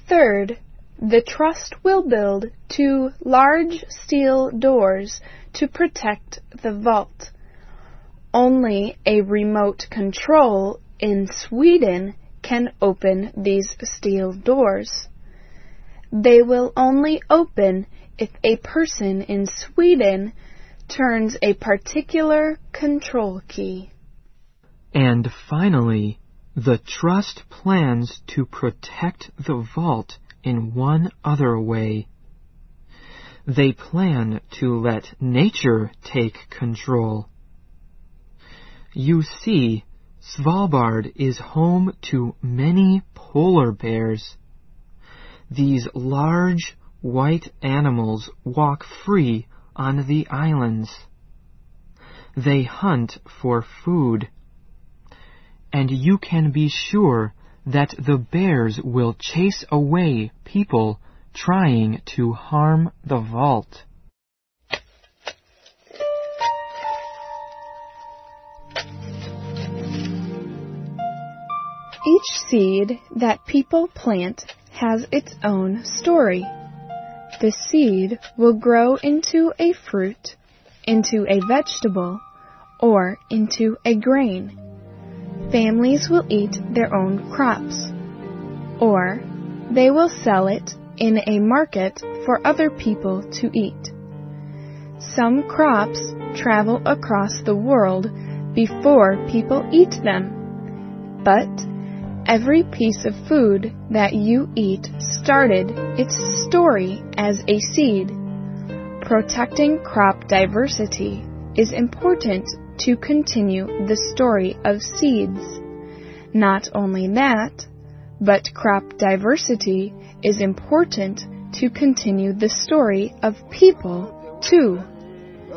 Third, the trust will build 2 large steel doors to protect the vault. Only a remote control in Sweden can open these steel doors. They will only open if a person in Sweden turns a particular control key. And finally, the trust plans to protect the vault in one other way. They plan to let nature take control. You see, Svalbard is home to many polar bears. These large, white animals walk free on the islands. They hunt for food. And you can be sure that the bears will chase away people trying to harm the vault. Each seed that people plant has its own story. The seed will grow into a fruit, into a vegetable, or into a grain. Families will eat their own crops, or they will sell it in a market for other people to eat. Some crops travel across the world before people eat them, but every piece of food that you eat started its story as a seed. Protecting crop diversity is important to continue the story of seeds. Not only that, but crop diversity is important to continue the story of people, too.